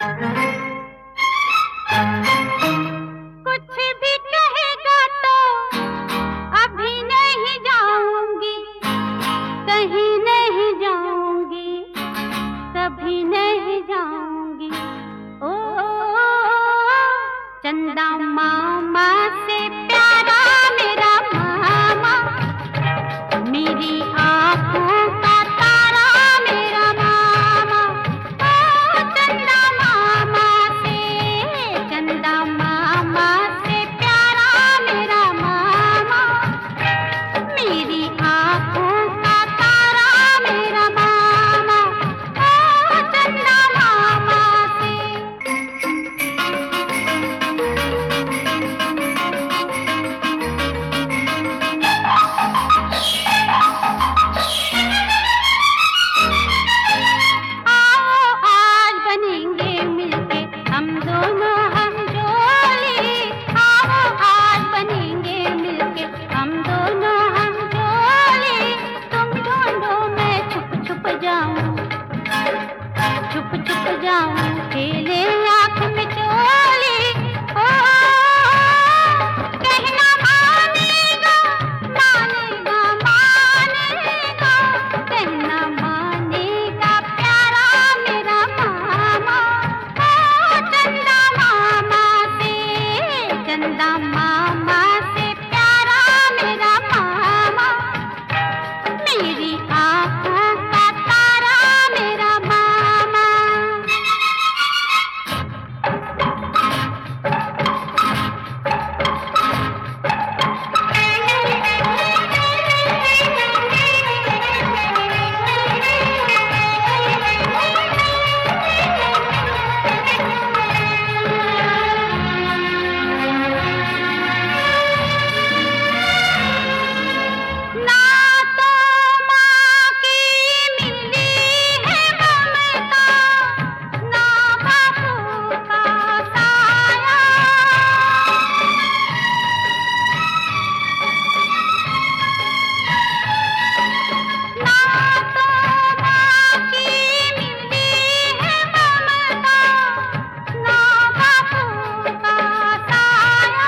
कुछ भी कहेगा तो अभी नहीं जाऊंगी, कहीं नहीं जाऊंगी, कभी नहीं जाऊंगी। ओ चंदा मामा से प्यारा मेरा मामा, मेरी आंखों का तारा मेरा मामा। ओ चंदा मामा से प्यारा मेरा मामा, मेरी आंखों का तारा मेरा मामा। ओ चंदा मामा से छुप छुप जाऊं, खेले आँख में चोली। ओ कहना मानेगा, मानेगा, मानेगा, कहना मानेगा प्यारा मेरा मामा। ओ चंदा मामा से प्यारा मेरा मामा, मेरी आँखों का तारा मेरा मामा। ना तो माँ की मिली है ममता, ना बापू का साया। ना तो माँ की मिली है ममता, ना बापू का साया।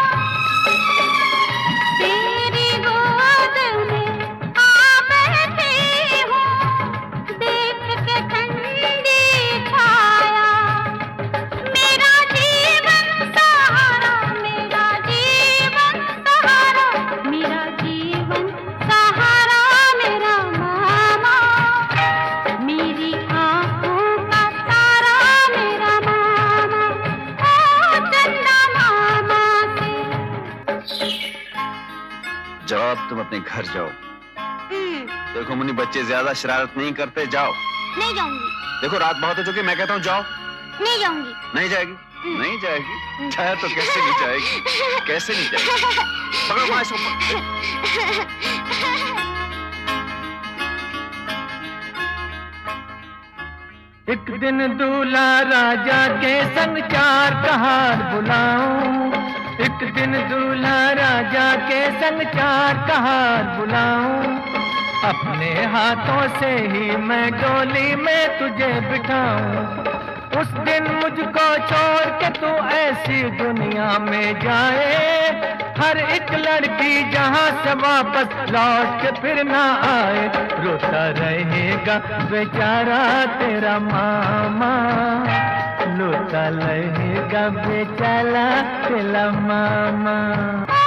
तेरी गोद में आ बैठी हूँ, देख के ठंडी छाया। मेरा जीवन सहारा, मेरा जीवन सहारा, मेरा जीवन सहारा मेरा मामा, मेरी आँखों का तारा मेरा मामा। ओ चंदा मामा से जाओ, अब तुम अपने घर जाओ। देखो मुन्नी, बच्चे ज्यादा शरारत नहीं करते, जाओ। नहीं जाऊंगी, देखो रात बहुत हो चुकी, मैं कहता हूँ जाओ। नहीं जाऊंगी। नहीं जाएगी? नहीं जाएगी? चाहे तो कैसे नहीं जाएगी? कैसे नहीं जाएगी? पकड़ो वहाँ इसको। एक दिन दूल्हा राजा के संग चार कहार बुलाऊं, एक दिन दूल्हा राजा के संग चार कहार बुलाऊं। अपने हाथों से ही मैं डोली में तुझे बिठाऊं। उस दिन मुझको छोड़ के तू ऐसी दुनिया में जाए, हर एक लड़की जहां से वापस लौट के फिर ना आए। रोता रहेगा बेचारा तेरा मामा, रोता रहेगा बेचारा तेरा मामा।